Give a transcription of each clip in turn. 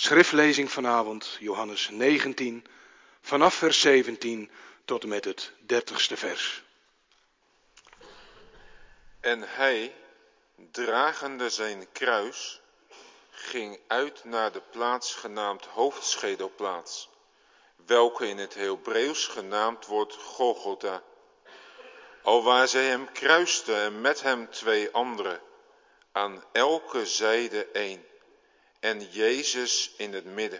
Schriftlezing vanavond, Johannes 19, vanaf vers 17 tot en met het 30ste vers. En hij, dragende zijn kruis, ging uit naar de plaats genaamd hoofdschedelplaats, welke in het Hebreeuws genaamd wordt Golgotha. Alwaar zij hem kruisten en met hem 2 anderen, aan elke zijde 1, en Jezus in het midden.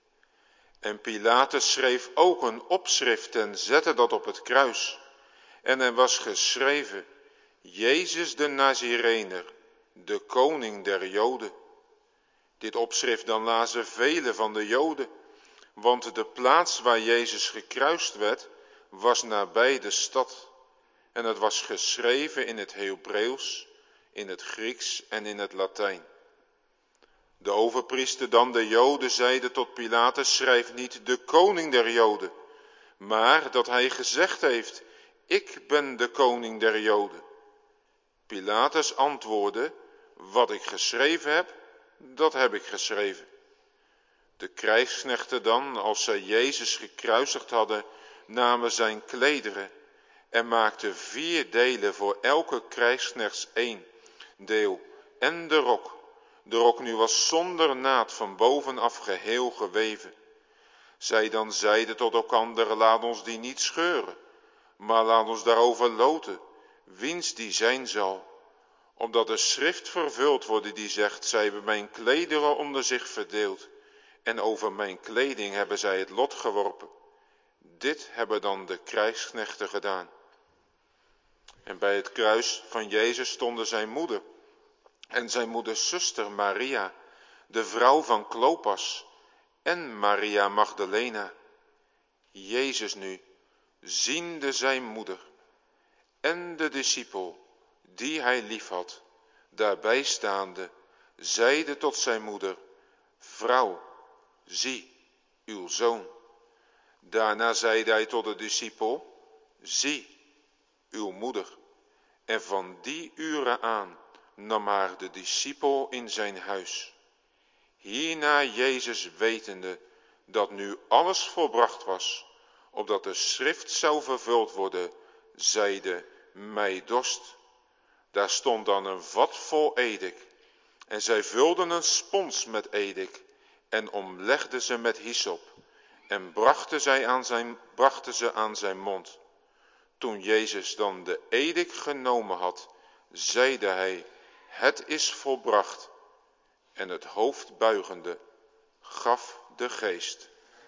En Pilatus schreef ook een opschrift en zette dat op het kruis. En er was geschreven: Jezus de Nazirener, de koning der Joden. Dit opschrift dan lazen velen van de Joden, want de plaats waar Jezus gekruist werd, was nabij de stad. En het was geschreven in het Hebreeuws, in het Grieks en in het Latijn. De overpriester dan de Joden zeide tot Pilatus: schrijf niet de koning der Joden, maar dat hij gezegd heeft: ik ben de koning der Joden. Pilatus antwoordde: wat ik geschreven heb, dat heb ik geschreven. De krijgsknechten dan, als zij Jezus gekruisigd hadden, namen zijn klederen en maakten 4 delen voor elke krijgsknechts 1 deel en de rok. De rok nu was zonder naad van bovenaf geheel geweven. Zij dan zeiden tot elkander: laat ons die niet scheuren, maar laat ons daarover loten, wiens die zijn zal. Opdat de schrift vervuld wordt die zegt: zij hebben mijn klederen onder zich verdeeld, en over mijn kleding hebben zij het lot geworpen. Dit hebben dan de krijgsknechten gedaan. En bij het kruis van Jezus stonden zijn moeder en zijn moeders zuster Maria, de vrouw van Klopas, en Maria Magdalena. Jezus nu, ziende zijn moeder en de discipel die hij liefhad, daarbij staande, zeide tot zijn moeder: vrouw, zie uw zoon. Daarna zeide hij tot de discipel: zie uw moeder. En van die uren aan nam haar de discipel in zijn huis. Hierna Jezus wetende dat nu alles volbracht was, opdat de schrift zou vervuld worden, zeide: mij dorst. Daar stond dan een vat vol edik, en zij vulden een spons met edik en omlegden ze met hyssop en brachten ze aan zijn mond. Toen Jezus dan de edik genomen had, zeide hij: het is volbracht. En het hoofd buigende, gaf de geest.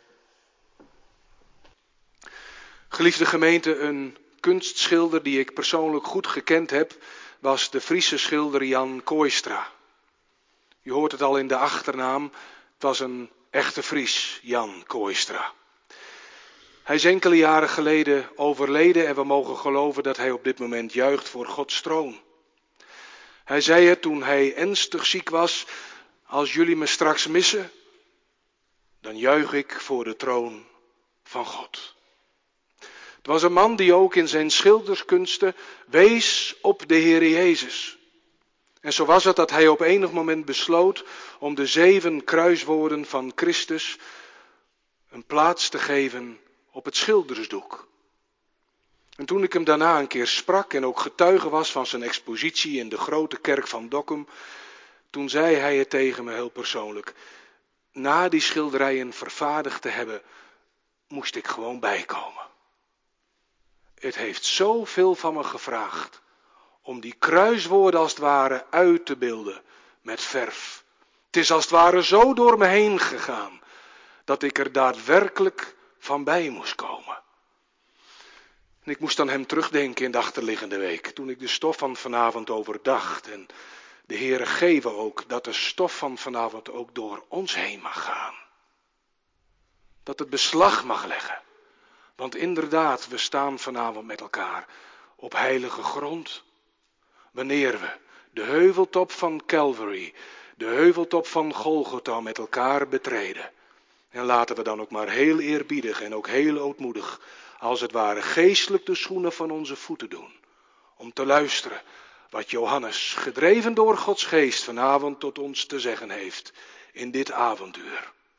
Geliefde gemeente, een kunstschilder die ik persoonlijk goed gekend heb, was de Friese schilder Jan Kooistra. Je hoort het al in de achternaam, het was een echte Fries, Jan Kooistra. Hij is enkele jaren geleden overleden en we mogen geloven dat hij op dit moment juicht voor Gods troon. Hij zei het toen hij ernstig ziek was: als jullie me straks missen, dan juich ik voor de troon van God. Het was een man die ook in zijn schilderskunsten wees op de Heere Jezus. En zo was het dat hij op enig moment besloot om de 7 kruiswoorden van Christus een plaats te geven op het schildersdoek. En toen ik hem daarna een keer sprak en ook getuige was van zijn expositie in de grote kerk van Dokkum, toen zei hij het tegen me heel persoonlijk: na die schilderijen vervaardigd te hebben, moest ik gewoon bijkomen. Het heeft zoveel van me gevraagd om die kruiswoorden als het ware uit te beelden met verf. Het is als het ware zo door me heen gegaan dat ik er daadwerkelijk van bij moest komen. En ik moest aan hem terugdenken in de achterliggende week, toen ik de stof van vanavond overdacht. En de Heere geven ook dat de stof van vanavond ook door ons heen mag gaan. Dat het beslag mag leggen. Want inderdaad, we staan vanavond met elkaar op heilige grond. Wanneer we de heuveltop van Calvary, de heuveltop van Golgotha met elkaar betreden. En laten we dan ook maar heel eerbiedig en ook heel ootmoedig, als het ware geestelijk de schoenen van onze voeten doen. Om te luisteren wat Johannes, gedreven door Gods geest, vanavond tot ons te zeggen heeft in dit avonduur.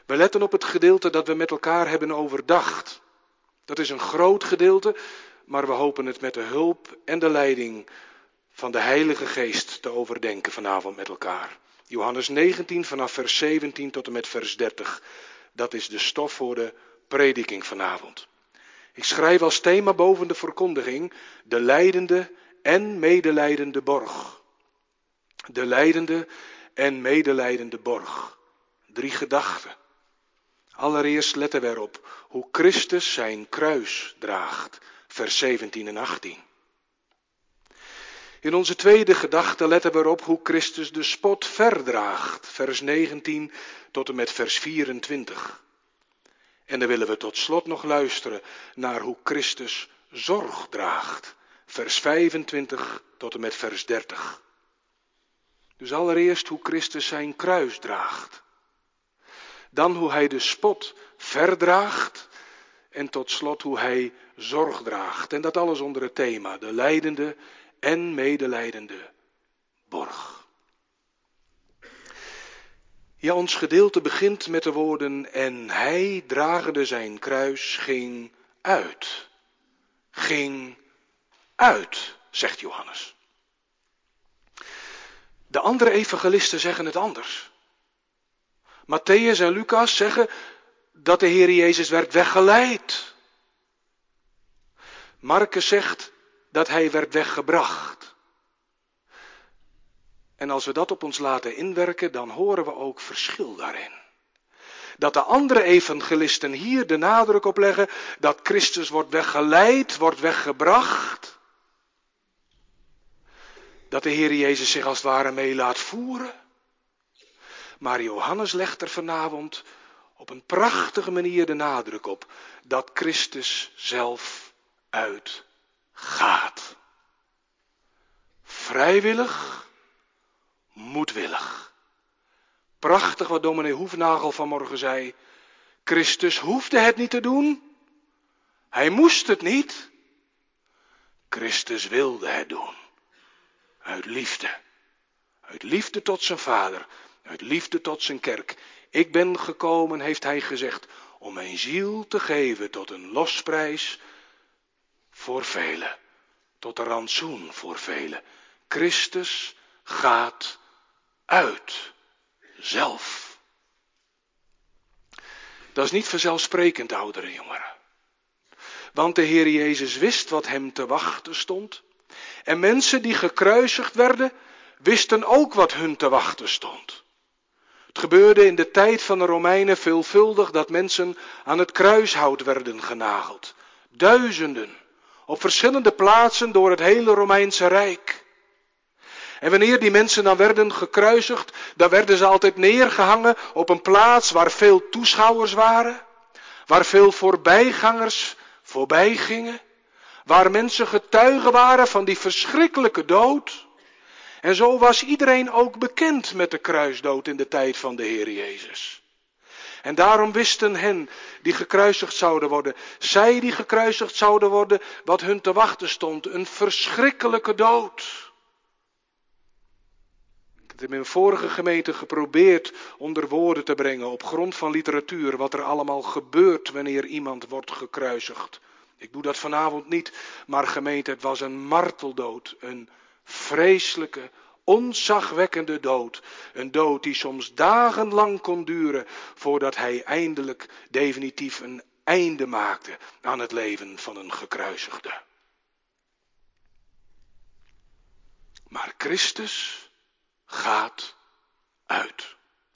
We letten op het gedeelte dat we met elkaar hebben overdacht. Dat is een groot gedeelte, maar we hopen het met de hulp en de leiding van de Heilige Geest te overdenken vanavond met elkaar. Johannes 19 vanaf vers 17 tot en met vers 30. Dat is de stof voor de prediking vanavond. Ik schrijf als thema boven de verkondiging de lijdende en medelijdende borg. De lijdende en medelijdende borg. 3 gedachten. Allereerst letten we erop hoe Christus zijn kruis draagt. Vers 17 en 18. In onze tweede gedachte letten we erop hoe Christus de spot verdraagt. Vers 19 tot en met vers 24. En dan willen we tot slot nog luisteren naar hoe Christus zorg draagt. Vers 25 tot en met vers 30. Dus allereerst hoe Christus zijn kruis draagt. Dan hoe hij de spot verdraagt. En tot slot hoe hij zorg draagt. En dat alles onder het thema de lijdende en medelijdende borg. Ja, ons gedeelte begint met de woorden: en hij, dragende zijn kruis, ging uit. Ging uit, zegt Johannes. De andere evangelisten zeggen het anders. Matthäus en Lucas zeggen dat de Heer Jezus werd weggeleid. Markus zegt dat hij werd weggebracht. En als we dat op ons laten inwerken, dan horen we ook verschil daarin. Dat de andere evangelisten hier de nadruk op leggen dat Christus wordt weggeleid, wordt weggebracht. Dat de Heer Jezus zich als het ware mee laat voeren. Maar Johannes legt er vanavond op een prachtige manier de nadruk op dat Christus zelf uitgaat. Vrijwillig, moedwillig. Prachtig wat dominee Hoefnagel vanmorgen zei. Christus hoefde het niet te doen. Hij moest het niet. Christus wilde het doen. Uit liefde. Uit liefde tot zijn Vader. Uit liefde tot zijn kerk. Ik ben gekomen, heeft hij gezegd, om mijn ziel te geven tot een losprijs voor velen. Tot een rantsoen voor velen. Christus gaat uit. Zelf. Dat is niet vanzelfsprekend, ouderen en jongeren. Want de Heer Jezus wist wat hem te wachten stond. En mensen die gekruisigd werden, wisten ook wat hun te wachten stond. Het gebeurde in de tijd van de Romeinen veelvuldig dat mensen aan het kruishout werden genageld. Duizenden, op verschillende plaatsen door het hele Romeinse Rijk. En wanneer die mensen dan werden gekruisigd, dan werden ze altijd neergehangen op een plaats waar veel toeschouwers waren. Waar veel voorbijgangers voorbij gingen. Waar mensen getuigen waren van die verschrikkelijke dood. En zo was iedereen ook bekend met de kruisdood in de tijd van de Heer Jezus. En daarom wisten hen die gekruisigd zouden worden, zij die gekruisigd zouden worden, wat hun te wachten stond. Een verschrikkelijke dood. Ik heb in mijn vorige gemeente geprobeerd onder woorden te brengen op grond van literatuur wat er allemaal gebeurt wanneer iemand wordt gekruisigd. Ik doe dat vanavond niet, maar gemeente, het was een marteldood, een vreselijke, ontzagwekkende dood. Een dood die soms dagenlang kon duren voordat hij eindelijk definitief een einde maakte aan het leven van een gekruisigde. Maar Christus gaat uit.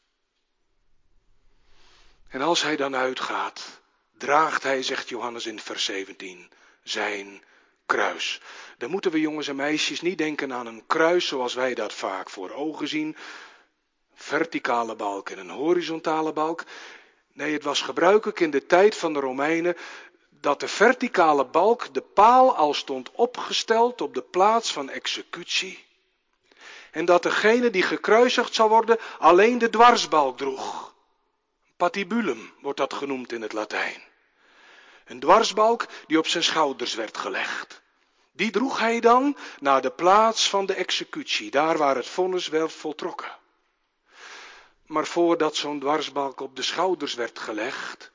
En als hij dan uitgaat, draagt hij, zegt Johannes in vers 17, zijn kruis. Dan moeten we jongens en meisjes niet denken aan een kruis zoals wij dat vaak voor ogen zien. Verticale balk en een horizontale balk. Nee, het was gebruikelijk in de tijd van de Romeinen dat de verticale balk, de paal, al stond opgesteld op de plaats van executie. En dat degene die gekruisigd zou worden alleen de dwarsbalk droeg. Patibulum wordt dat genoemd in het Latijn. Een dwarsbalk die op zijn schouders werd gelegd. Die droeg hij dan naar de plaats van de executie, daar waar het vonnis werd voltrokken. Maar voordat zo'n dwarsbalk op de schouders werd gelegd,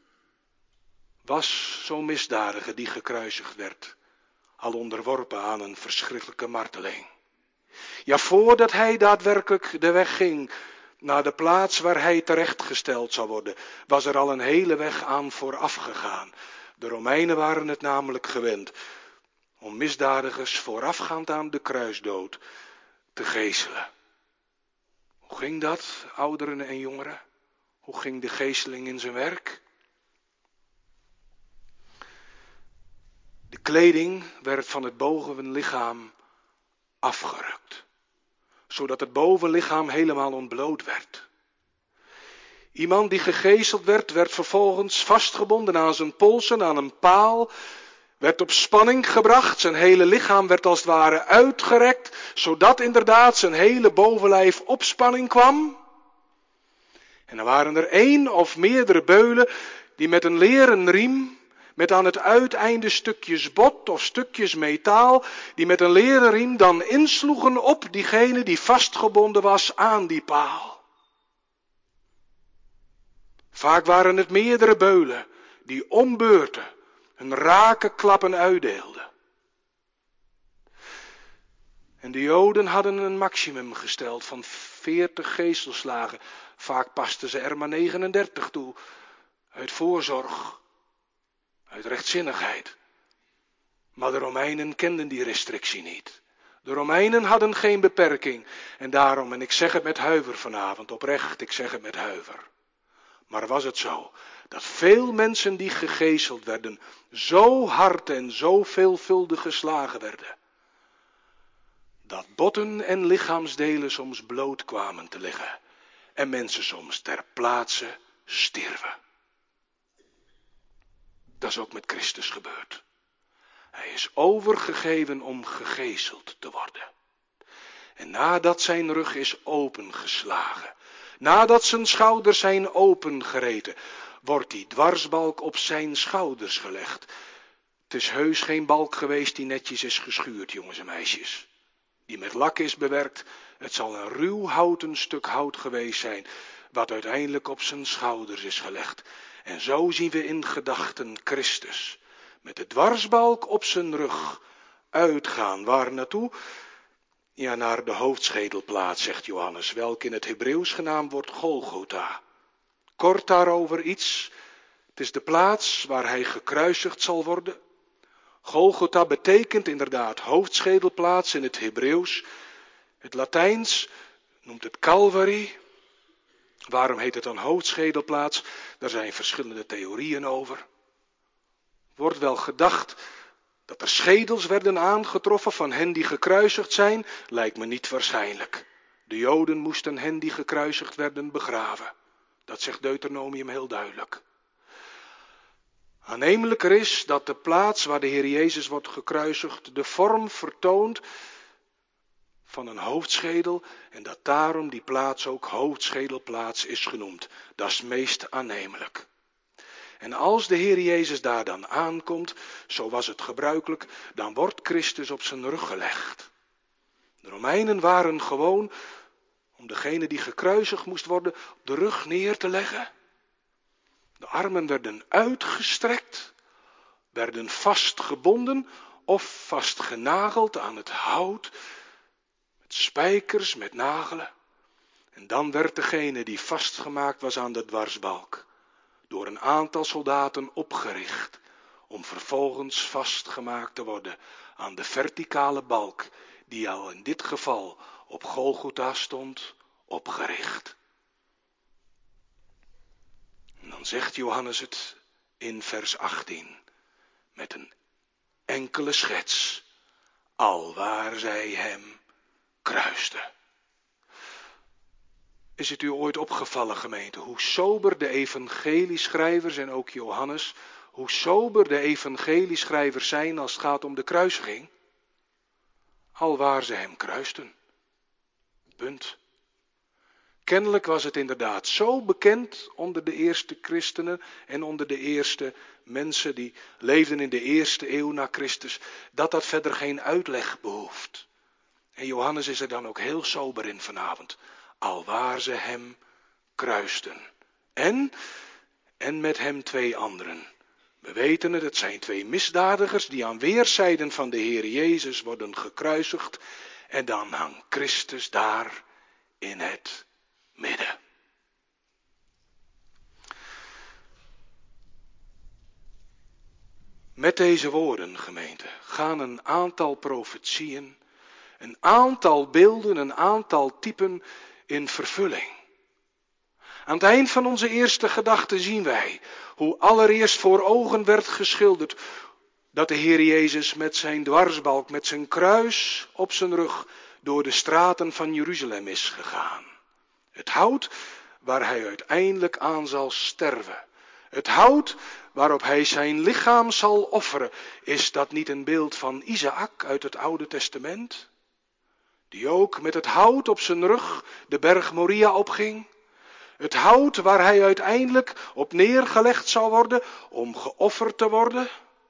was zo'n misdadiger die gekruisigd werd al onderworpen aan een verschrikkelijke marteling. Ja, voordat hij daadwerkelijk de weg ging naar de plaats waar hij terechtgesteld zou worden, was er al een hele weg aan vooraf gegaan. De Romeinen waren het namelijk gewend om misdadigers voorafgaand aan de kruisdood te geeselen. Hoe ging dat, ouderen en jongeren? Hoe ging de geeseling in zijn werk? De kleding werd van het bovenlichaam afgerukt, zodat het bovenlichaam helemaal ontbloot werd. Iemand die gegeeseld werd, werd vervolgens vastgebonden aan zijn polsen, aan een paal, werd op spanning gebracht, zijn hele lichaam werd als het ware uitgerekt, zodat inderdaad zijn hele bovenlijf op spanning kwam. En dan waren er 1 of meerdere beulen die met een leren riem, met aan het uiteinde stukjes bot of stukjes metaal, die met een leren riem dan insloegen op diegene die vastgebonden was aan die paal. Vaak waren het meerdere beulen die om beurten hun rakenklappen uitdeelden. En de Joden hadden een maximum gesteld van 40 geeselslagen. Vaak pasten ze er maar 39 toe, uit voorzorg, uit rechtzinnigheid. Maar de Romeinen kenden die restrictie niet. De Romeinen hadden geen beperking. En daarom, en ik zeg het met huiver vanavond, oprecht, ik zeg het met huiver. Maar was het zo, dat veel mensen die gegezeld werden, zo hard en zo veelvuldig geslagen werden, dat botten en lichaamsdelen soms bloot kwamen te liggen en mensen soms ter plaatse stierven. Dat is ook met Christus gebeurd. Hij is overgegeven om gegezeld te worden. En nadat zijn rug is opengeslagen, nadat zijn schouders zijn opengereten, wordt die dwarsbalk op zijn schouders gelegd. Het is heus geen balk geweest die netjes is geschuurd, jongens en meisjes. Die met lak is bewerkt. Het zal een ruw houten stuk hout geweest zijn, wat uiteindelijk op zijn schouders is gelegd. En zo zien we in gedachten Christus met de dwarsbalk op zijn rug uitgaan. Waar naartoe? Ja, naar de hoofdschedelplaats, zegt Johannes, welke in het Hebreeuws genaamd wordt Golgotha. Kort daarover iets. Het is de plaats waar hij gekruisigd zal worden. Golgotha betekent inderdaad hoofdschedelplaats in het Hebreeuws. Het Latijns noemt het Calvary. Waarom heet het dan hoofdschedelplaats? Daar zijn verschillende theorieën over. Wordt wel gedacht dat er schedels werden aangetroffen van hen die gekruisigd zijn, lijkt me niet waarschijnlijk. De Joden moesten hen die gekruisigd werden begraven. Dat zegt Deuteronomium heel duidelijk. Aannemelijker is dat de plaats waar de Heer Jezus wordt gekruisigd de vorm vertoont van een hoofdschedel en dat daarom die plaats ook hoofdschedelplaats is genoemd. Dat is meest aannemelijk. En als de Heer Jezus daar dan aankomt, zo was het gebruikelijk, dan wordt Christus op zijn rug gelegd. De Romeinen waren gewoon om degene die gekruisigd moest worden op de rug neer te leggen. De armen werden uitgestrekt, werden vastgebonden of vastgenageld aan het hout, met spijkers, met nagelen. En dan werd degene die vastgemaakt was aan de dwarsbalk door een aantal soldaten opgericht, om vervolgens vastgemaakt te worden aan de verticale balk, die al in dit geval op Golgotha stond, opgericht. En dan zegt Johannes het in vers 18, met een enkele schets, alwaar zij hem kruisten. Is het u ooit opgevallen, gemeente, hoe sober de evangelieschrijvers en ook Johannes, hoe sober de evangelieschrijvers zijn als het gaat om de kruisiging? Alwaar ze hem kruisten. Punt. Kennelijk was het inderdaad zo bekend onder de eerste christenen en onder de eerste mensen die leefden in de eerste eeuw na Christus, dat dat verder geen uitleg behoeft. En Johannes is er dan ook heel sober in vanavond. Alwaar ze hem kruisten. En met hem 2 anderen. We weten het zijn 2 misdadigers die aan weerszijden van de Heer Jezus worden gekruisigd. En dan hangt Christus daar in het midden. Met deze woorden, gemeente, gaan een aantal profetieën, een aantal beelden, een aantal typen in vervulling. Aan het eind van onze eerste gedachte zien wij hoe allereerst voor ogen werd geschilderd dat de Heer Jezus met zijn dwarsbalk, met zijn kruis op zijn rug door de straten van Jeruzalem is gegaan. Het hout waar hij uiteindelijk aan zal sterven. Het hout waarop hij zijn lichaam zal offeren. Is dat niet een beeld van Isaac uit het Oude Testament? Die ook met het hout op zijn rug de berg Moria opging. Het hout waar hij uiteindelijk op neergelegd zal worden om geofferd te worden.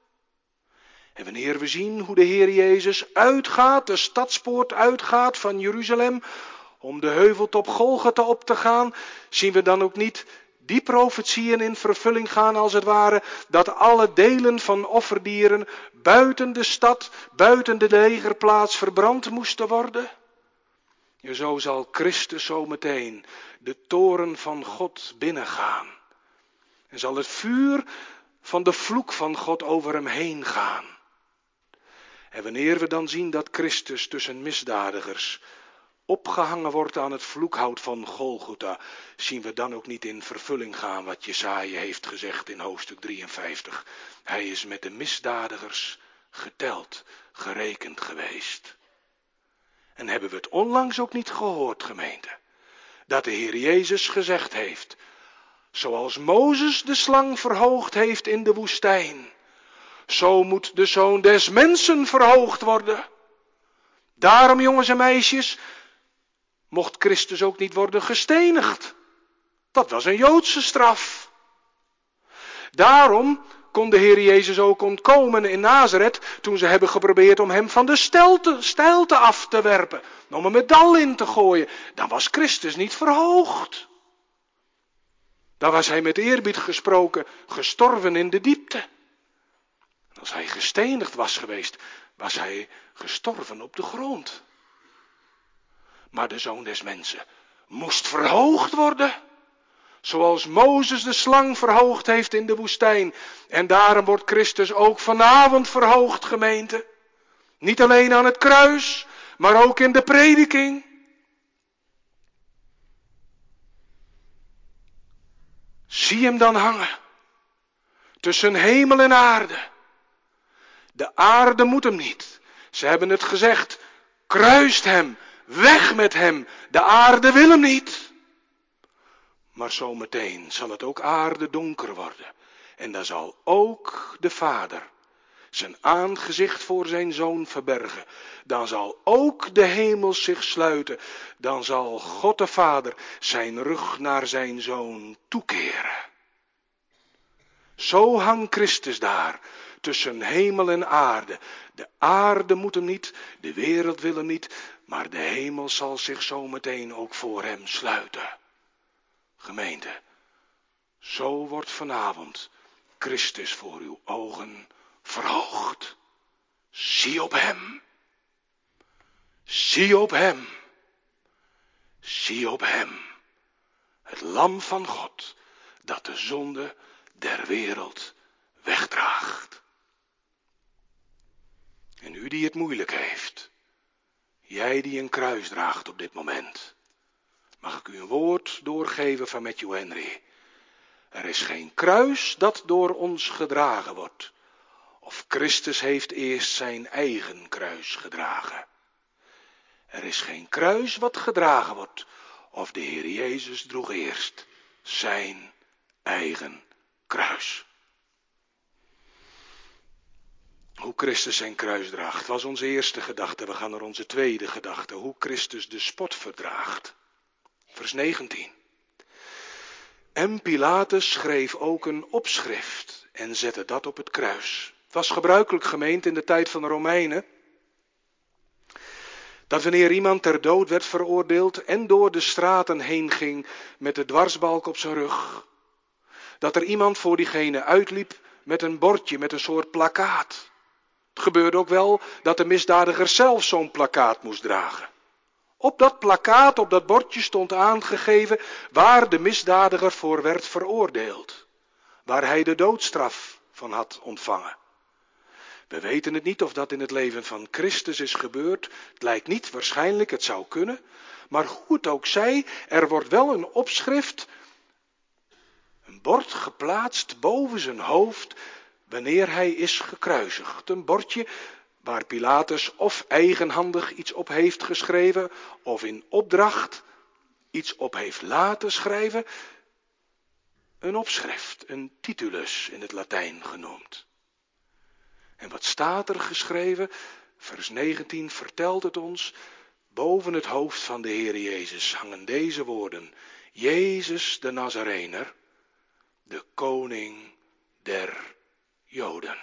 En wanneer we zien hoe de Heer Jezus uitgaat, de stadspoort uitgaat van Jeruzalem, om de heuveltop Golgotha op te gaan, zien we dan ook niet die profetieën in vervulling gaan als het ware, dat alle delen van offerdieren buiten de stad, buiten de legerplaats verbrand moesten worden? Ja, zo zal Christus zo meteen de toren van God binnengaan. En zal het vuur van de vloek van God over hem heen gaan. En wanneer we dan zien dat Christus tussen misdadigers opgehangen wordt aan het vloekhout van Golgotha, zien we dan ook niet in vervulling gaan wat Jesaja heeft gezegd in hoofdstuk 53. Hij is met de misdadigers geteld, gerekend geweest. En hebben we het onlangs ook niet gehoord, gemeente, dat de Heer Jezus gezegd heeft, zoals Mozes de slang verhoogd heeft in de woestijn, zo moet de Zoon des Mensen verhoogd worden. Daarom, jongens en meisjes, mocht Christus ook niet worden gestenigd. Dat was een Joodse straf. Daarom kon de Heer Jezus ook ontkomen in Nazareth toen ze hebben geprobeerd om hem van de steilte af te werpen. Om hem met dal in te gooien. Dan was Christus niet verhoogd. Dan was hij met eerbied gesproken gestorven in de diepte. Als hij gestenigd was geweest, was hij gestorven op de grond. Maar de Zoon des Mensen moest verhoogd worden. Zoals Mozes de slang verhoogd heeft in de woestijn. En daarom wordt Christus ook vanavond verhoogd, gemeente. Niet alleen aan het kruis, maar ook in de prediking. Zie hem dan hangen. Tussen hemel en aarde. De aarde moet hem niet. Ze hebben het gezegd. Kruist hem. Weg met hem. De aarde wil hem niet. Maar zometeen zal het ook aarde donker worden. En dan zal ook de Vader zijn aangezicht voor zijn Zoon verbergen. Dan zal ook de hemel zich sluiten. Dan zal God de Vader zijn rug naar zijn Zoon toekeren. Zo hangt Christus daar tussen hemel en aarde. De aarde moet hem niet, de wereld wil hem niet, maar de hemel zal zich zo meteen ook voor hem sluiten. Gemeente, zo wordt vanavond Christus voor uw ogen verhoogd. Zie op hem. Zie op hem. Zie op hem. Het lam van God dat de zonde der wereld wegdraagt. En u die het moeilijk heeft, jij die een kruis draagt op dit moment, mag ik u een woord doorgeven van Matthew Henry. Er is geen kruis dat door ons gedragen wordt. Of Christus heeft eerst zijn eigen kruis gedragen. Er is geen kruis wat gedragen wordt. Of de Heer Jezus droeg eerst zijn eigen kruis. Hoe Christus zijn kruis draagt, was onze eerste gedachte. We gaan naar onze tweede gedachte. Hoe Christus de spot verdraagt. Vers 19. En Pilatus schreef ook een opschrift en zette dat op het kruis. Het was gebruikelijk, gemeente, in de tijd van de Romeinen, Dat wanneer iemand ter dood werd veroordeeld en door de straten heen ging met de dwarsbalk op zijn rug, dat er iemand voor diegene uitliep met een bordje, met een soort plakkaat. Het gebeurde ook wel dat de misdadiger zelf zo'n plakkaat moest dragen. Op dat plakkaat, op dat bordje stond aangegeven waar de misdadiger voor werd veroordeeld. Waar hij de doodstraf van had ontvangen. We weten het niet of dat in het leven van Christus is gebeurd. Het lijkt niet waarschijnlijk, het zou kunnen. Maar hoe het ook zij, er wordt wel een opschrift, een bord geplaatst boven zijn hoofd wanneer hij is gekruisigd. Een bordje waar Pilatus of eigenhandig iets op heeft geschreven of in opdracht iets op heeft laten schrijven. Een opschrift, een titulus in het Latijn genoemd. En wat staat er geschreven? Vers 19 vertelt het ons. Boven het hoofd van de Heer Jezus hangen deze woorden. Jezus de Nazarener, de koning der Joden.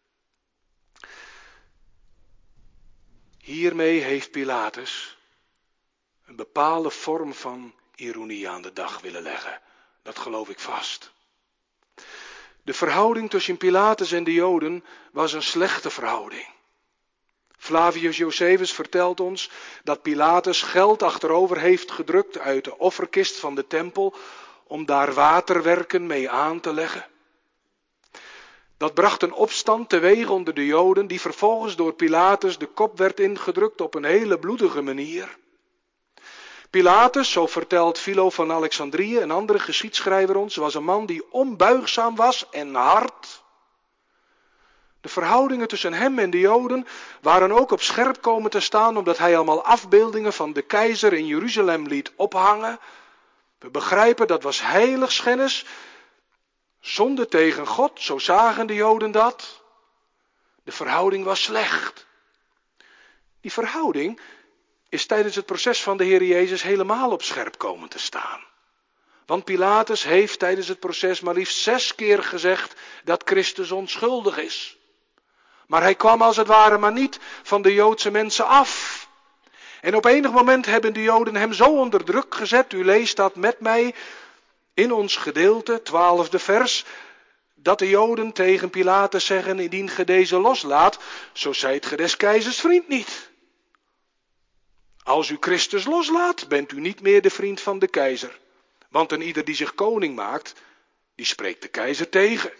Hiermee heeft Pilatus een bepaalde vorm van ironie aan de dag willen leggen. Dat geloof ik vast. De verhouding tussen Pilatus en de Joden was een slechte verhouding. Flavius Josephus vertelt ons dat Pilatus geld achterover heeft gedrukt uit de offerkist van de tempel om daar waterwerken mee aan te leggen. Dat bracht een opstand teweeg onder de Joden die vervolgens door Pilatus de kop werd ingedrukt op een hele bloedige manier. Pilatus, zo vertelt Philo van Alexandrië, een andere geschiedschrijver ons, was een man die onbuigzaam was en hard. De verhoudingen tussen hem en de Joden waren ook op scherp komen te staan, omdat hij allemaal afbeeldingen van de keizer in Jeruzalem liet ophangen. We begrijpen, dat was heiligschennis, zonde tegen God, zo zagen de Joden dat. De verhouding was slecht. Die verhouding is tijdens het proces van de Heer Jezus helemaal op scherp komen te staan. Want Pilatus heeft tijdens het proces maar liefst 6 keer gezegd dat Christus onschuldig is. Maar hij kwam als het ware maar niet van de Joodse mensen af. En op enig moment hebben de Joden hem zo onder druk gezet, u leest dat met mij in ons gedeelte, 12e vers, dat de Joden tegen Pilatus zeggen, indien ge deze loslaat, zo zijt ge des keizers vriend niet. Als u Christus loslaat, bent u niet meer de vriend van de keizer. Want een ieder die zich koning maakt, die spreekt de keizer tegen.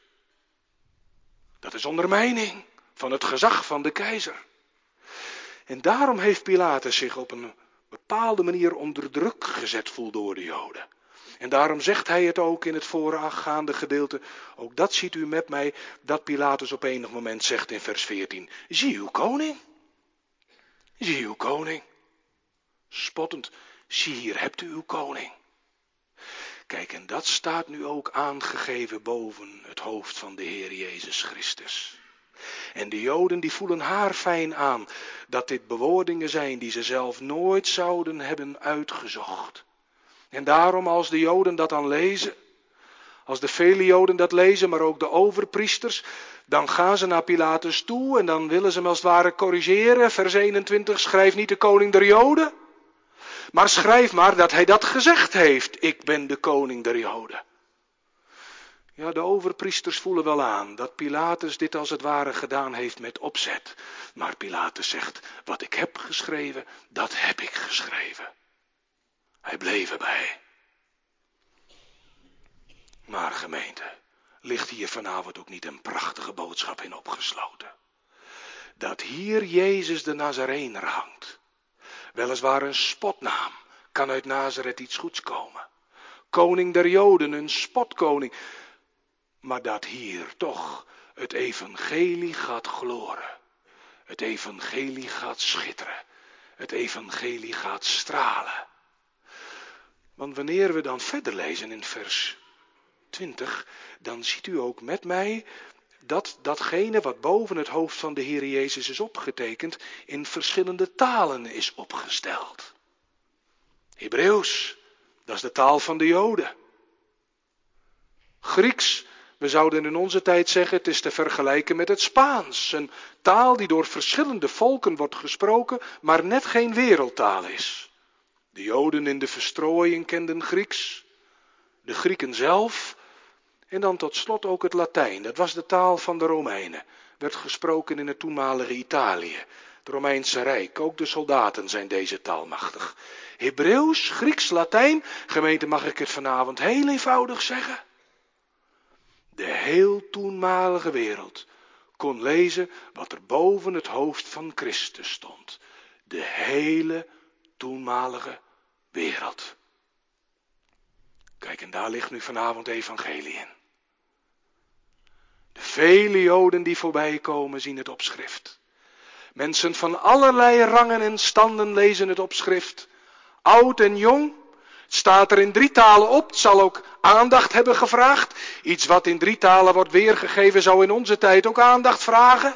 Dat is ondermijning van het gezag van de keizer. En daarom heeft Pilatus zich op een bepaalde manier onder druk gezet voel door de Joden. En daarom zegt hij het ook in het voorafgaande gedeelte, ook dat ziet u met mij, dat Pilatus op enig moment zegt in vers 14, zie uw koning. Zie uw koning. Spottend, zie hier hebt u uw koning. Kijk, en dat staat nu ook aangegeven boven het hoofd van de Heer Jezus Christus. En de Joden die voelen haarfijn aan dat dit bewoordingen zijn die ze zelf nooit zouden hebben uitgezocht. En daarom als de Joden dat dan lezen, als de vele Joden dat lezen, maar ook de overpriesters, dan gaan ze naar Pilatus toe en dan willen ze hem als het ware corrigeren. Vers 21, schrijf niet de koning der Joden, maar schrijf maar dat hij dat gezegd heeft. Ik ben de koning der Joden. Ja, de overpriesters voelen wel aan dat Pilatus dit als het ware gedaan heeft met opzet. Maar Pilatus zegt, wat ik heb geschreven, dat heb ik geschreven. Hij bleef erbij. Maar gemeente, ligt hier vanavond ook niet een prachtige boodschap in opgesloten? Dat hier Jezus de Nazarener hangt. Weliswaar een spotnaam, kan uit Nazareth iets goeds komen. Koning der Joden, een spotkoning. Maar dat hier toch het evangelie gaat gloren. Het evangelie gaat schitteren. Het evangelie gaat stralen. Want wanneer we dan verder lezen in vers 20, dan ziet u ook met mij dat datgene wat boven het hoofd van de Heer Jezus is opgetekend, in verschillende talen is opgesteld. Hebreeuws, dat is de taal van de Joden. Grieks, We zouden in onze tijd zeggen, het is te vergelijken met het Spaans. Een taal die door verschillende volken wordt gesproken, maar net geen wereldtaal is. De Joden in de verstrooiing kenden Grieks, de Grieken zelf en dan tot slot ook het Latijn. Dat was de taal van de Romeinen, werd gesproken in het toenmalige Italië. Het Romeinse Rijk, ook de soldaten zijn deze taal machtig. Hebreeuws, Grieks, Latijn, gemeente, mag ik het vanavond heel eenvoudig zeggen? De heel toenmalige wereld kon lezen wat er boven het hoofd van Christus stond. De hele toenmalige wereld. Kijk, en daar ligt nu vanavond evangelie in. De vele Joden die voorbij komen zien het op schrift. Mensen van allerlei rangen en standen lezen het op schrift. Oud en jong. Het staat er in 3 talen op. Het zal ook aandacht hebben gevraagd. Iets wat in 3 talen wordt weergegeven zou in onze tijd ook aandacht vragen.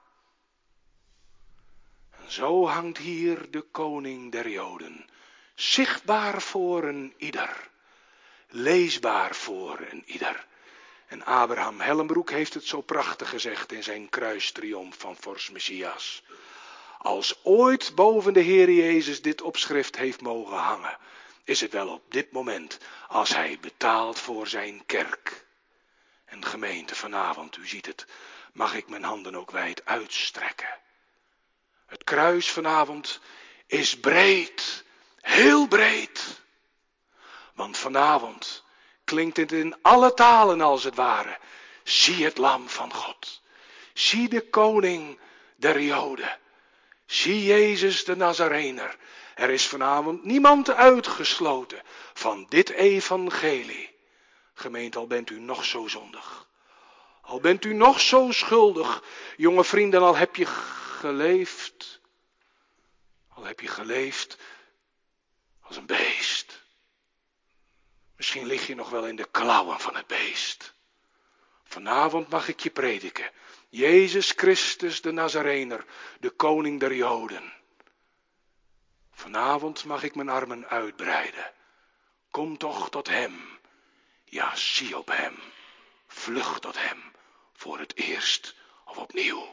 En zo hangt hier de koning der Joden. Zichtbaar voor een ieder. Leesbaar voor een ieder. En Abraham Hellenbroek heeft het zo prachtig gezegd in zijn kruistriomf van Fors Messias. Als ooit boven de Heer Jezus dit opschrift heeft mogen hangen, is het wel op dit moment als hij betaalt voor zijn kerk. En gemeente, vanavond, u ziet het, mag ik mijn handen ook wijd uitstrekken. Het kruis vanavond is breed, heel breed. Want vanavond klinkt het in alle talen als het ware. Zie het lam van God. Zie de koning der Joden. Zie Jezus de Nazarener. Er is vanavond niemand uitgesloten van dit evangelie. Gemeente, al bent u nog zo zondig. Al bent u nog zo schuldig. Jonge vrienden, al heb je geleefd. Al heb je geleefd als een beest. Misschien lig je nog wel in de klauwen van het beest. Vanavond mag ik je prediken. Jezus Christus de Nazarener, de koning der Joden. Vanavond mag ik mijn armen uitbreiden. Kom toch tot hem. Ja, zie op hem. Vlucht tot hem. Voor het eerst of opnieuw.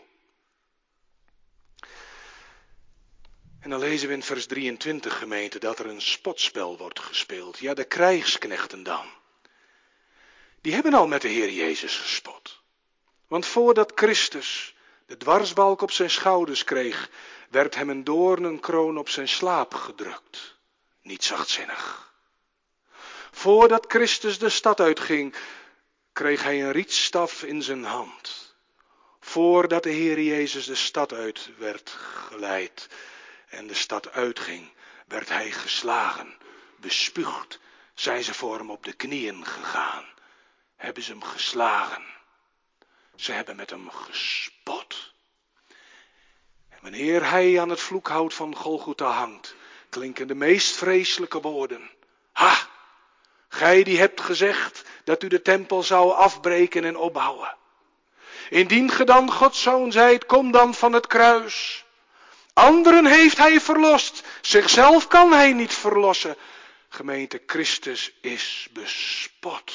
En dan lezen we in vers 23, gemeente, dat er een spotspel wordt gespeeld. Ja, de krijgsknechten dan. Die hebben al met de Heer Jezus gespot. Want voordat Christus de dwarsbalk op zijn schouders kreeg, werd hem een doornenkroon op zijn slaap gedrukt. Niet zachtzinnig. Voordat Christus de stad uitging, kreeg hij een rietstaf in zijn hand. Voordat de Heer Jezus de stad uit werd geleid en de stad uitging, werd hij geslagen, bespuugd, zijn ze voor hem op de knieën gegaan. Hebben ze hem geslagen. Ze hebben met hem gespot. En wanneer hij aan het vloekhout van Golgotha hangt, klinken de meest vreselijke woorden. Ha! Gij die hebt gezegd dat u de tempel zou afbreken en opbouwen. Indien ge dan Gods zoon zijt, kom dan van het kruis. Anderen heeft hij verlost, zichzelf kan hij niet verlossen. Gemeente, Christus is bespot.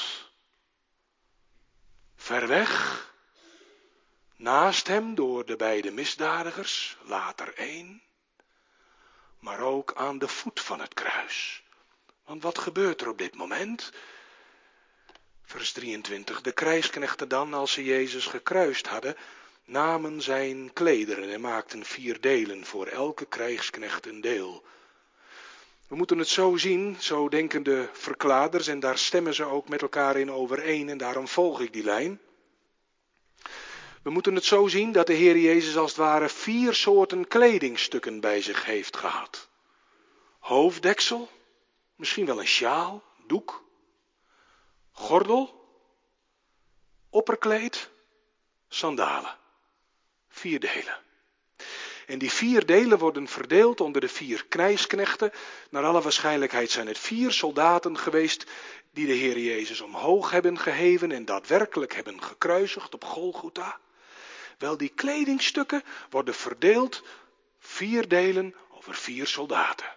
Ver weg, naast hem door de beide misdadigers, later 1, maar ook aan de voet van het kruis. Want wat gebeurt er op dit moment? Vers 23, de krijgsknechten dan, als ze Jezus gekruist hadden, namen zijn klederen en maakten 4 delen, voor elke krijgsknecht een deel. We moeten het zo zien, zo denken de verkladers, en daar stemmen ze ook met elkaar in overeen, en daarom volg ik die lijn. We moeten het zo zien dat de Heer Jezus als het ware 4 soorten kledingstukken bij zich heeft gehad. Hoofddeksel, misschien wel een sjaal, doek, gordel, opperkleed, sandalen. 4 delen. En die 4 delen worden verdeeld onder de 4 krijgsknechten. Naar alle waarschijnlijkheid zijn het 4 soldaten geweest die de Heer Jezus omhoog hebben geheven en daadwerkelijk hebben gekruisigd op Golgotha. Wel, die kledingstukken worden verdeeld 4 delen over 4 soldaten.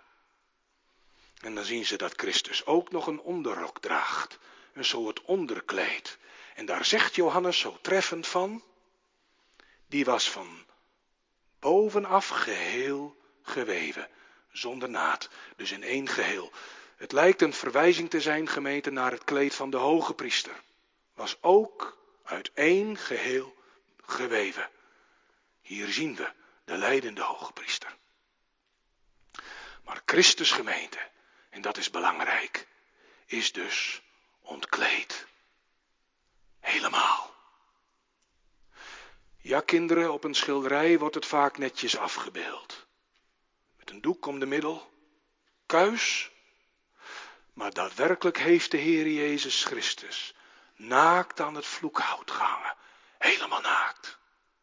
En dan zien ze dat Christus ook nog een onderrok draagt, een soort onderkleed. En daar zegt Johannes zo treffend van, die was van bovenaf geheel geweven, zonder naad, dus in één geheel. Het lijkt een verwijzing te zijn, gemeente, naar het kleed van de hoge priester. Was ook uit één geheel geweven. Hier zien we de lijdende hoge priester. Maar Christus, gemeente, en dat is belangrijk, is dus ontkleed. Helemaal. Ja, kinderen, op een schilderij wordt het vaak netjes afgebeeld. Met een doek om de middel, kuis. Maar daadwerkelijk heeft de Heer Jezus Christus naakt aan het vloekhout gehangen. Helemaal naakt.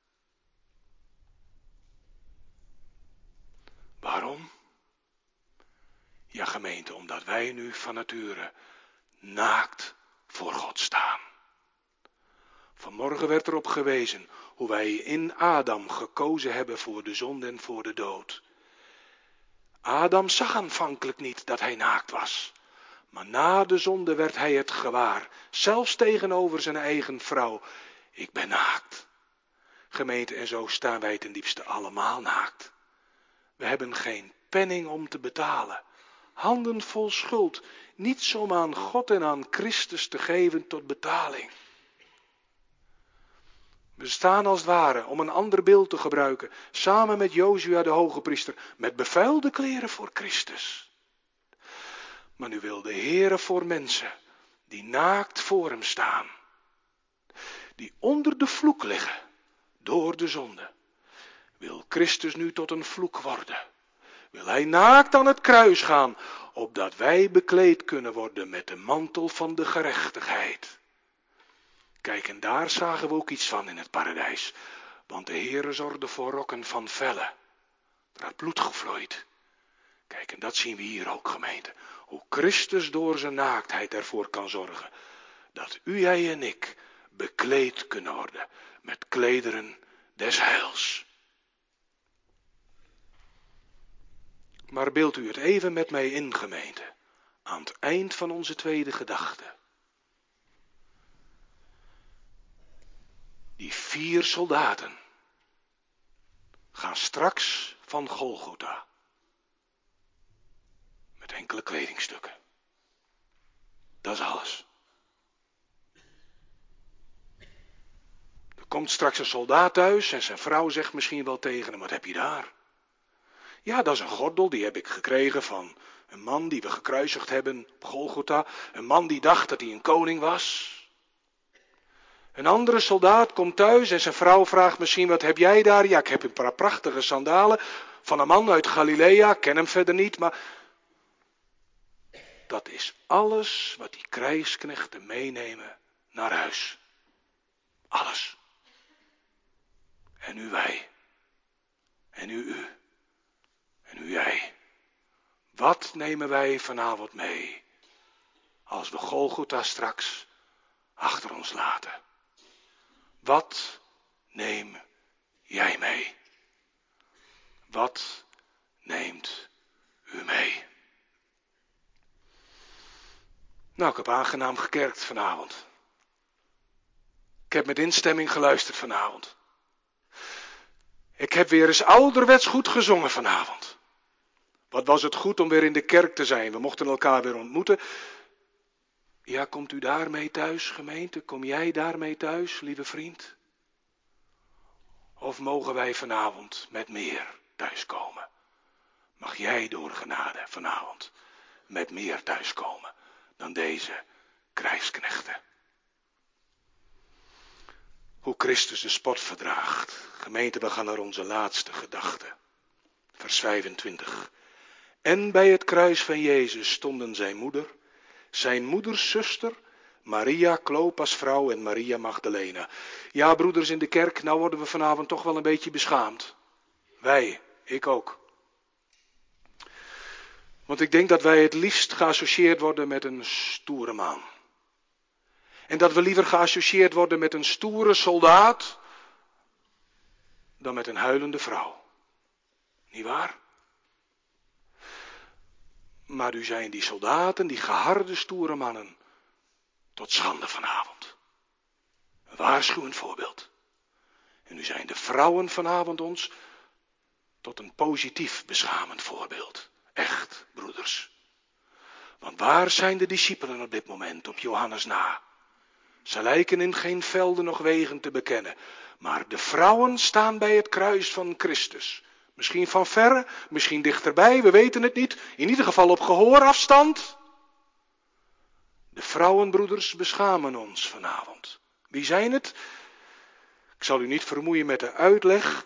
Waarom? Ja, gemeente, omdat wij nu van nature naakt voor God staan. Vanmorgen werd erop gewezen hoe wij in Adam gekozen hebben voor de zonde en voor de dood. Adam zag aanvankelijk niet dat hij naakt was. Maar na de zonde werd hij het gewaar, zelfs tegenover zijn eigen vrouw. Ik ben naakt. Gemeente, en zo staan wij ten diepste allemaal naakt. We hebben geen penning om te betalen. Handen vol schuld, niets om aan God en aan Christus te geven tot betaling. We staan als het ware, om een ander beeld te gebruiken, samen met Jozua de hoge priester, met bevuilde kleren voor Christus. Maar nu wil de Heere voor mensen die naakt voor hem staan, die onder de vloek liggen door de zonde, wil Christus nu tot een vloek worden. Wil hij naakt aan het kruis gaan, opdat wij bekleed kunnen worden met de mantel van de gerechtigheid. Kijk, en daar zagen we ook iets van in het paradijs. Want de Heere zorgde voor rokken van vellen. Er had bloed gevloeid. Kijk, en dat zien we hier ook, gemeente. Hoe Christus door zijn naaktheid ervoor kan zorgen dat u, jij en ik bekleed kunnen worden met klederen des heils. Maar beeld u het even met mij in, gemeente, aan het eind van onze tweede gedachte. Die 4 soldaten gaan straks van Golgotha. Met enkele kledingstukken. Dat is alles. Er komt straks een soldaat thuis en zijn vrouw zegt misschien wel tegen hem, wat heb je daar? Ja, dat is een gordel, die heb ik gekregen van een man die we gekruisigd hebben op Golgotha. Een man die dacht dat hij een koning was. Een andere soldaat komt thuis en zijn vrouw vraagt misschien, wat heb jij daar? Ja, ik heb een paar prachtige sandalen van een man uit Galilea, ken hem verder niet, maar dat is alles wat die krijgsknechten meenemen naar huis. Alles. En nu wij. En nu u. En nu jij. Wat nemen wij vanavond mee als we Golgotha straks achter ons laten? Wat neem jij mee? Wat neemt u mee? Nou, ik heb aangenaam gekerkt vanavond. Ik heb met instemming geluisterd vanavond. Ik heb weer eens ouderwets goed gezongen vanavond. Wat was het goed om weer in de kerk te zijn. We mochten elkaar weer ontmoeten. Ja, komt u daarmee thuis, gemeente? Kom jij daarmee thuis, lieve vriend? Of mogen wij vanavond met meer thuiskomen? Mag jij door genade vanavond met meer thuiskomen dan deze krijgsknechten? Hoe Christus de spot verdraagt. Gemeente, we gaan naar onze laatste gedachte. Vers 25. En bij het kruis van Jezus stonden zijn moeders zuster, Maria Klopas vrouw en Maria Magdalena. Ja, broeders in de kerk, nou worden we vanavond toch wel een beetje beschaamd. Wij, ik ook. Want ik denk dat wij het liefst geassocieerd worden met een stoere man. En dat we liever geassocieerd worden met een stoere soldaat dan met een huilende vrouw. Niet waar? Maar u zijn die soldaten, die geharde stoere mannen, tot schande vanavond. waarschuwend voorbeeld. En nu zijn de vrouwen vanavond ons tot een positief beschamend voorbeeld. Echt, broeders. Want waar zijn de discipelen op dit moment op Johannes na? Ze lijken in geen velden nog wegen te bekennen. Maar de vrouwen staan bij het kruis van Christus. Misschien van verre, misschien dichterbij, we weten het niet. In ieder geval op gehoorafstand. De vrouwenbroeders beschamen ons vanavond. Wie zijn het? Ik zal u niet vermoeien met de uitleg.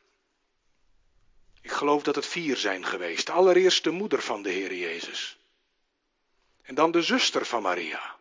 Ik geloof dat het 4 zijn geweest. Allereerst de moeder van de Heer Jezus. En dan de zuster van Maria.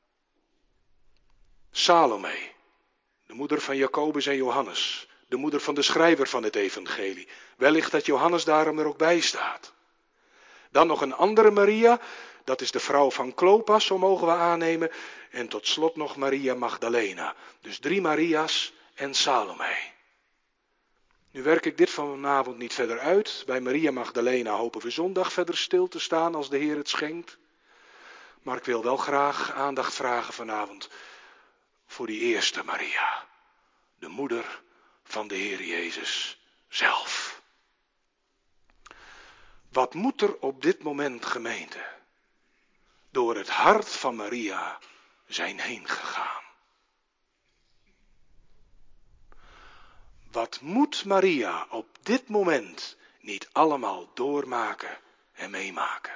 Salome, de moeder van Jacobus en Johannes. De moeder van de schrijver van het evangelie. Wellicht dat Johannes daarom er ook bij staat. Dan nog een andere Maria, dat is de vrouw van Klopas, zo mogen we aannemen. En tot slot nog Maria Magdalena. Dus 3 Maria's en Salome. Nu werk ik dit vanavond niet verder uit. Bij Maria Magdalena hopen we zondag verder stil te staan als de Heer het schenkt. Maar ik wil wel graag aandacht vragen vanavond voor die eerste Maria. De moeder van de Heer Jezus zelf. Wat moet er op dit moment, gemeente, door het hart van Maria zijn heen gegaan? Wat moet Maria op dit moment niet allemaal doormaken en meemaken?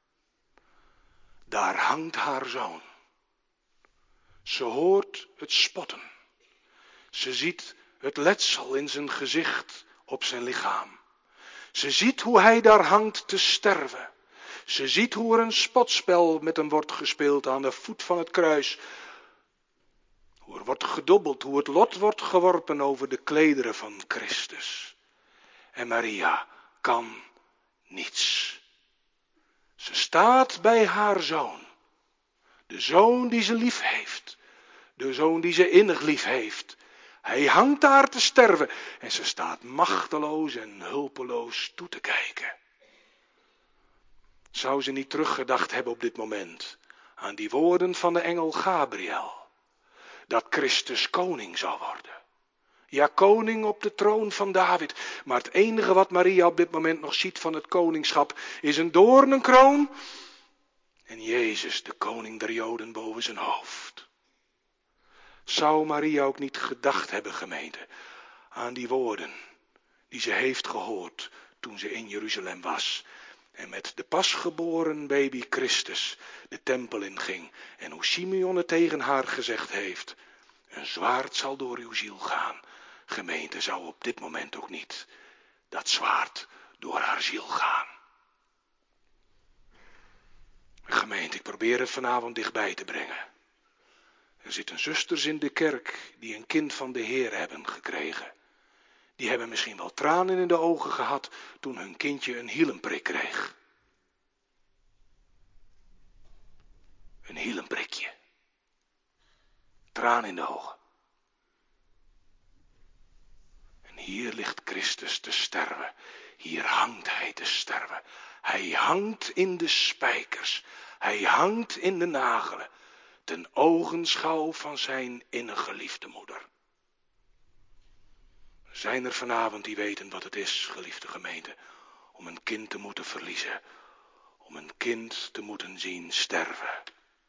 Daar hangt haar zoon. Ze hoort het spotten. Ze ziet het letsel in zijn gezicht, op zijn lichaam. Ze ziet hoe hij daar hangt te sterven. Ze ziet hoe er een spotspel met hem wordt gespeeld aan de voet van het kruis. Hoe er wordt gedobbeld, hoe het lot wordt geworpen over de klederen van Christus. En Maria kan niets. Ze staat bij haar zoon. De zoon die ze lief heeft. De zoon die ze innig lief heeft. Hij hangt daar te sterven en ze staat machteloos en hulpeloos toe te kijken. Zou ze niet teruggedacht hebben op dit moment aan die woorden van de engel Gabriel, dat Christus koning zou worden. Ja, koning op de troon van David. Maar het enige wat Maria op dit moment nog ziet van het koningschap is een doornenkroon en Jezus, de koning der Joden, boven zijn hoofd. Zou Maria ook niet gedacht hebben, gemeente, aan die woorden die ze heeft gehoord toen ze in Jeruzalem was en met de pasgeboren baby Christus de tempel inging en hoe Simeon het tegen haar gezegd heeft: een zwaard zal door uw ziel gaan. Gemeente, zou op dit moment ook niet dat zwaard door haar ziel gaan. Gemeente, ik probeer het vanavond dichtbij te brengen. Er zitten zusters in de kerk die een kind van de Heer hebben gekregen. Die hebben misschien wel tranen in de ogen gehad toen hun kindje een hielenprik kreeg. Een hielenprikje. Tranen in de ogen. En hier ligt Christus te sterven. Hier hangt hij te sterven. Hij hangt in de spijkers. Hij hangt in de nagelen. Ten ogenschouw van zijn innig geliefde moeder. Zijn er vanavond die weten wat het is, geliefde gemeente, om een kind te moeten verliezen. Om een kind te moeten zien sterven.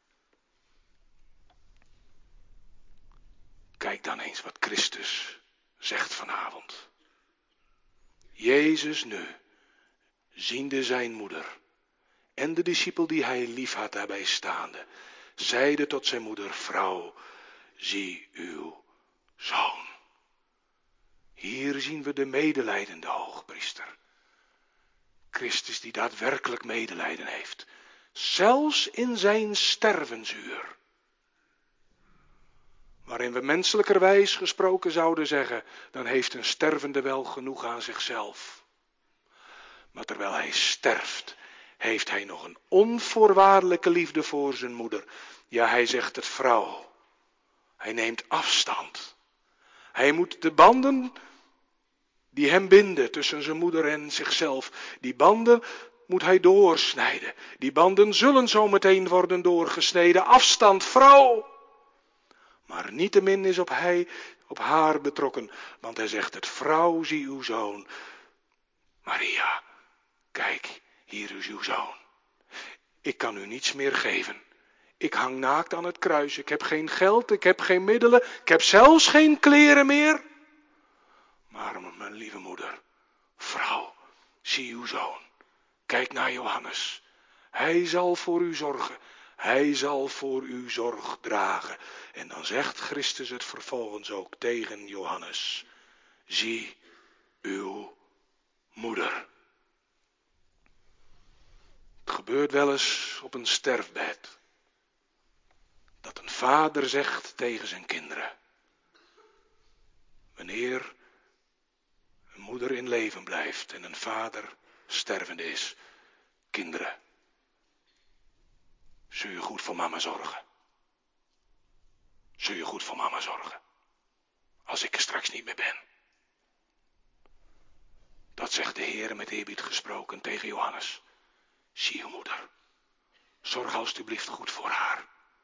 Kijk dan eens wat Christus zegt vanavond. Jezus nu, ziende zijn moeder en de discipel die hij lief had daarbij staande, zeide tot zijn moeder: vrouw, zie uw zoon. Hier zien we de medelijdende hoogpriester. Christus die daadwerkelijk medelijden heeft. Zelfs in zijn stervensuur. Waarin we menselijkerwijs gesproken zouden zeggen, dan heeft een stervende wel genoeg aan zichzelf. Maar terwijl hij sterft, heeft hij nog een onvoorwaardelijke liefde voor zijn moeder. Ja, hij zegt het vrouw. Hij neemt afstand. Hij moet de banden die hem binden tussen zijn moeder en zichzelf, die banden moet hij doorsnijden. Die banden zullen zo meteen worden doorgesneden. Afstand, vrouw. Maar niettemin is op haar betrokken. Want hij zegt het, vrouw, zie uw zoon. Maria, kijk, hier is uw zoon. Ik kan u niets meer geven. Ik hang naakt aan het kruis. Ik heb geen geld, ik heb geen middelen. Ik heb zelfs geen kleren meer. Maar mijn lieve moeder, vrouw, zie uw zoon. Kijk naar Johannes. Hij zal voor u zorgen. Hij zal voor u zorg dragen. En dan zegt Christus het vervolgens ook tegen Johannes. Zie uw moeder. Het gebeurt wel eens op een sterfbed. Dat een vader zegt tegen zijn kinderen. Wanneer een moeder in leven blijft en een vader stervende is. Kinderen, zul je goed voor mama zorgen? Zul je goed voor mama zorgen? Als ik er straks niet meer ben. Dat zegt de Heer met eerbied gesproken tegen Johannes. Zie uw moeder. Zorg alstublieft goed voor haar.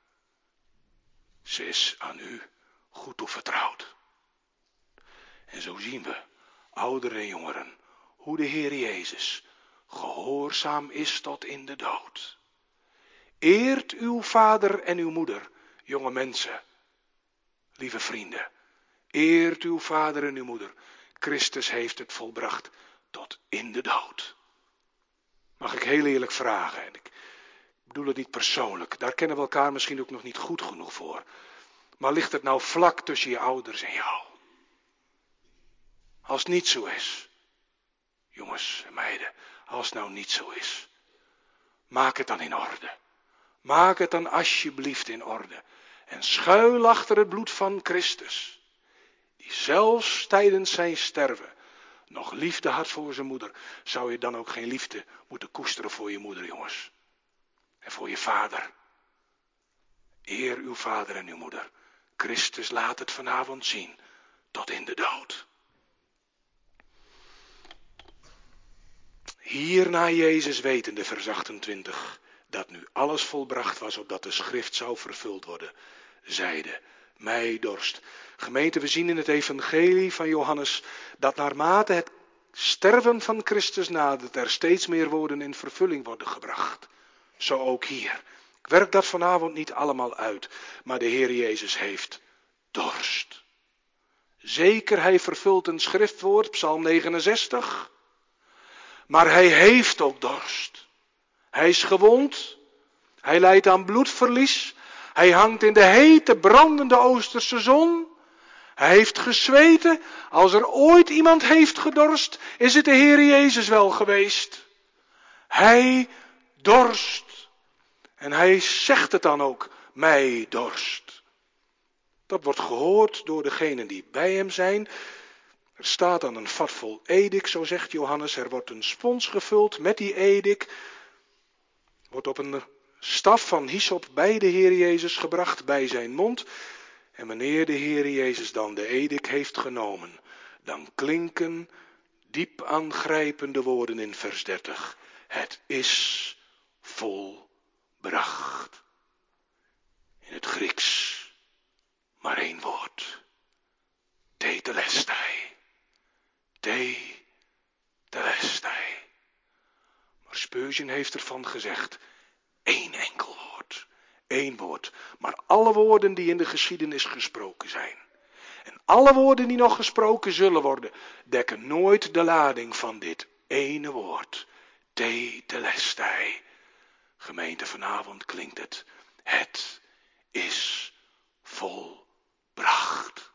Ze is aan u goed toevertrouwd. En zo zien we, ouderen en jongeren, hoe de Heer Jezus gehoorzaam is tot in de dood. Eert uw vader en uw moeder, jonge mensen, lieve vrienden. Eert uw vader en uw moeder. Christus heeft het volbracht tot in de dood. Mag ik heel eerlijk vragen, en ik bedoel het niet persoonlijk, daar kennen we elkaar misschien ook nog niet goed genoeg voor. Maar ligt het nou vlak tussen je ouders en jou? Als het niet zo is, jongens en meiden, als het nou niet zo is, maak het dan in orde. Maak het dan alsjeblieft in orde. En schuil achter het bloed van Christus, die zelfs tijdens zijn sterven nog liefde had voor zijn moeder. Zou je dan ook geen liefde moeten koesteren voor je moeder, jongens? En voor je vader. Eer uw vader en uw moeder. Christus laat het vanavond zien, tot in de dood. Hierna Jezus wetende, vers 28, dat nu alles volbracht was, opdat de schrift zou vervuld worden, zeide, mij dorst. Gemeente, we zien in het evangelie van Johannes, dat naarmate het sterven van Christus nadert, er steeds meer woorden in vervulling worden gebracht. Zo ook hier. Ik werk dat vanavond niet allemaal uit, maar de Heer Jezus heeft dorst. Zeker, hij vervult een schriftwoord, Psalm 69. Maar hij heeft ook dorst. Hij is gewond. Hij lijdt aan bloedverlies. Hij hangt in de hete, brandende oosterse zon. Hij heeft gezweten. Als er ooit iemand heeft gedorst, is het de Heer Jezus wel geweest. Hij dorst. En hij zegt het dan ook, mij dorst. Dat wordt gehoord door degenen die bij hem zijn. Er staat dan een vat vol edik, zo zegt Johannes. Er wordt een spons gevuld met die edik. Wordt op een staf van hyssop bij de Heer Jezus gebracht, bij zijn mond. En wanneer de Heer Jezus dan de edik heeft genomen, dan klinken diep aangrijpende woorden in vers 30. Het is volbracht. In het Grieks maar één woord. Tetelestai. Tetelestai. Maar Spurgeon heeft ervan gezegd, één enkel woord. Eén woord. Maar alle woorden die in de geschiedenis gesproken zijn. En alle woorden die nog gesproken zullen worden, dekken nooit de lading van dit ene woord. Tetelestai. Gemeente, vanavond klinkt het. Het is volbracht.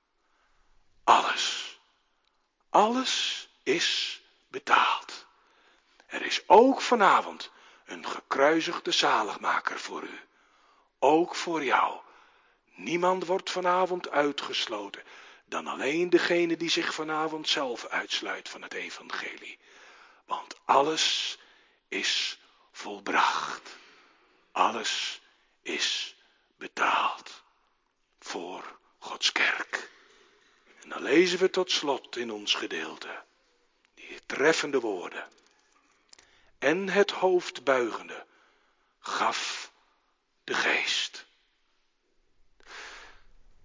Alles is betaald. Er is ook vanavond een gekruisigde zaligmaker voor u. Ook voor jou. Niemand wordt vanavond uitgesloten dan alleen degene die zich vanavond zelf uitsluit van het evangelie. Want alles is volbracht. Alles is betaald voor Gods kerk. En dan lezen we tot slot in ons gedeelte die treffende woorden. En het hoofd buigende gaf de geest.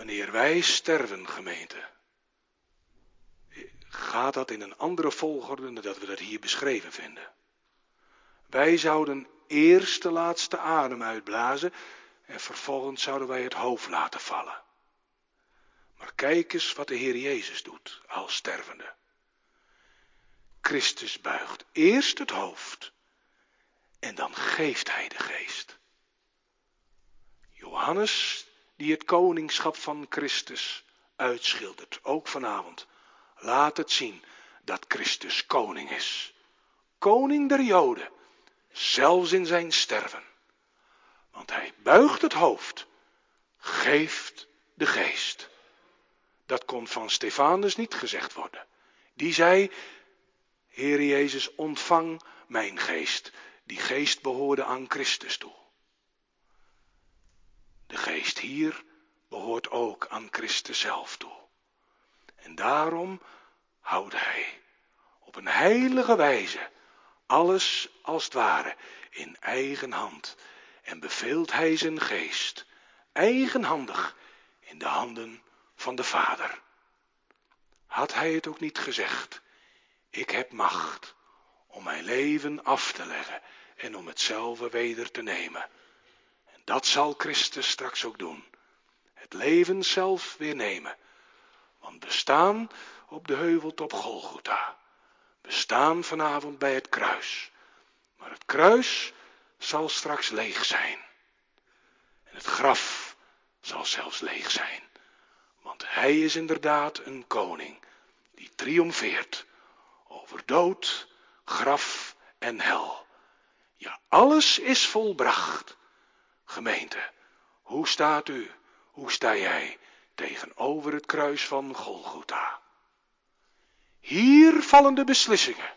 Wanneer wij sterven, gemeente, gaat dat in een andere volgorde dan dat we dat hier beschreven vinden. Wij zouden eerst de laatste adem uitblazen en vervolgens zouden wij het hoofd laten vallen. Maar kijk eens wat de Heer Jezus doet als stervende. Christus buigt eerst het hoofd en dan geeft hij de geest. Johannes, die het koningschap van Christus uitschildert, ook vanavond, laat het zien dat Christus koning is. Koning der Joden, zelfs in zijn sterven. Want hij buigt het hoofd, geeft de geest. Dat kon van Stefanus niet gezegd worden. Die zei, Heer Jezus, ontvang mijn geest. Die geest behoorde aan Christus toe. De geest hier behoort ook aan Christus zelf toe. En daarom houdt hij op een heilige wijze alles als het ware in eigen hand. En beveelt hij zijn geest eigenhandig in de handen van de Vader. Had hij het ook niet gezegd, ik heb macht om mijn leven af te leggen en om hetzelfde weder te nemen. En dat zal Christus straks ook doen. Het leven zelf weer nemen. Want we staan op de heuveltop Golgotha. We staan vanavond bij het kruis. Maar het kruis zal straks leeg zijn. En het graf zal zelfs leeg zijn. Want hij is inderdaad een koning die triomfeert over dood, graf en hel. Ja, alles is volbracht. Gemeente, hoe staat u, hoe sta jij tegenover het kruis van Golgotha? Hier vallen de beslissingen.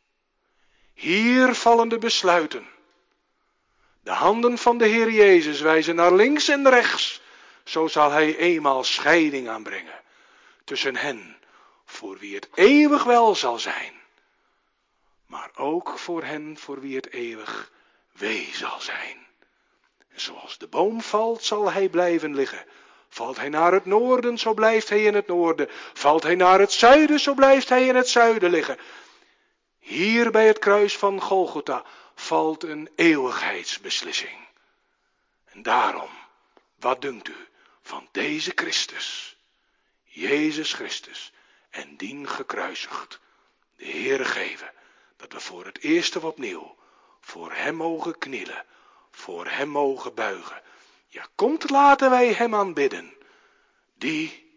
Hier vallen de besluiten. De handen van de Heer Jezus wijzen naar links en rechts. Zo zal hij eenmaal scheiding aanbrengen tussen hen voor wie het eeuwig wel zal zijn. Maar ook voor hen voor wie het eeuwig wee zal zijn. En zoals de boom valt, zal hij blijven liggen. Valt hij naar het noorden, zo blijft hij in het noorden. Valt hij naar het zuiden, zo blijft hij in het zuiden liggen. Hier bij het kruis van Golgotha valt een eeuwigheidsbeslissing. En daarom, wat dunkt u van deze Christus? Jezus Christus en dien gekruisigd. De Heere geven dat we voor het eerste opnieuw voor hem mogen knielen, voor hem mogen buigen. Ja, komt laten wij hem aanbidden, die